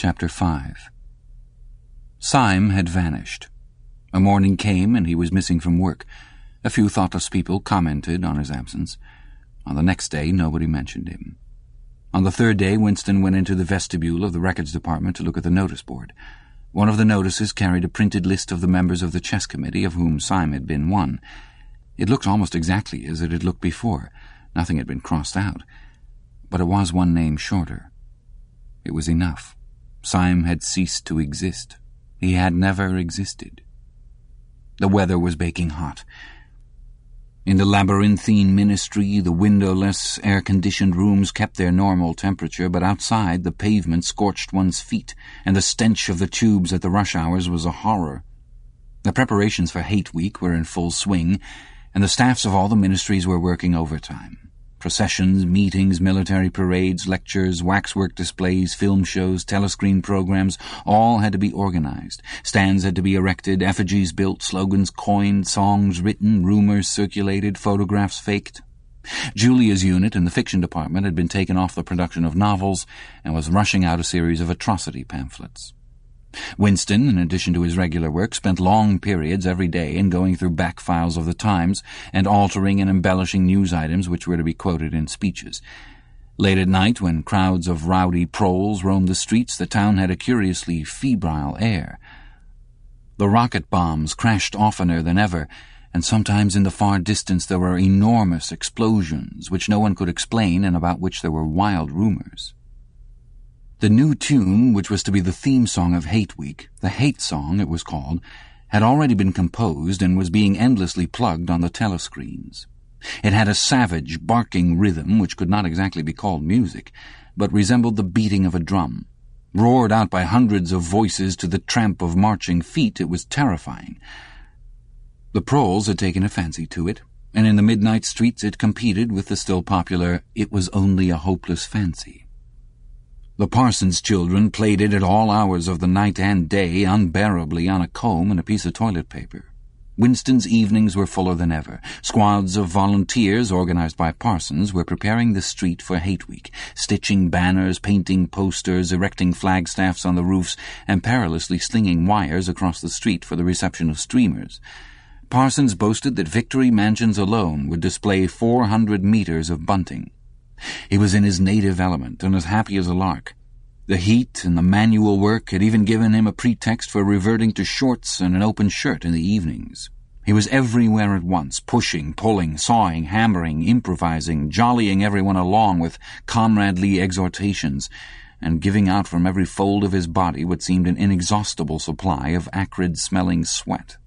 Chapter 5. Syme had vanished. A morning came and he was missing from work. A few thoughtless people commented on his absence. On the next day, nobody mentioned him. On the third day, Winston went into the vestibule of the records department to look at the notice board. One of the notices carried a printed list of the members of the chess committee, of whom Syme had been one. It looked almost exactly as it had looked before. Nothing had been crossed out. But it was one name shorter. It was enough. Syme had ceased to exist. He had never existed. The weather was baking hot. In the labyrinthine ministry, the windowless, air-conditioned rooms kept their normal temperature, but outside the pavement scorched one's feet, and the stench of the tubes at the rush hours was a horror. The preparations for Hate Week were in full swing, and the staffs of all the ministries were working overtime. Processions, meetings, military parades, lectures, waxwork displays, film shows, telescreen programs, all had to be organized. Stands had to be erected, effigies built, slogans coined, songs written, rumors circulated, photographs faked. Julia's unit in the fiction department had been taken off the production of novels and was rushing out a series of atrocity pamphlets. Winston, in addition to his regular work, spent long periods every day in going through back files of the Times and altering and embellishing news items which were to be quoted in speeches. Late at night, when crowds of rowdy proles roamed the streets, the town had a curiously febrile air. The rocket bombs crashed oftener than ever, and sometimes in the far distance there were enormous explosions which no one could explain and about which there were wild rumors. The new tune, which was to be the theme song of Hate Week, the Hate Song it was called, had already been composed and was being endlessly plugged on the telescreens. It had a savage, barking rhythm which could not exactly be called music, but resembled the beating of a drum. Roared out by hundreds of voices to the tramp of marching feet, it was terrifying. The proles had taken a fancy to it, and in the midnight streets it competed with the still popular It Was Only a Hopeless Fancy. The Parsons children played it at all hours of the night and day, unbearably on a comb and a piece of toilet paper. Winston's evenings were fuller than ever. Squads of volunteers, organized by Parsons, were preparing the street for Hate Week, stitching banners, painting posters, erecting flagstaffs on the roofs, and perilously slinging wires across the street for the reception of streamers. Parsons boasted that Victory Mansions alone would display 400 meters of bunting. He was in his native element and as happy as a lark. The heat and the manual work had even given him a pretext for reverting to shorts and an open shirt in the evenings. He was everywhere at once, pushing, pulling, sawing, hammering, improvising, jollying everyone along with comradely exhortations, and giving out from every fold of his body what seemed an inexhaustible supply of acrid-smelling sweat.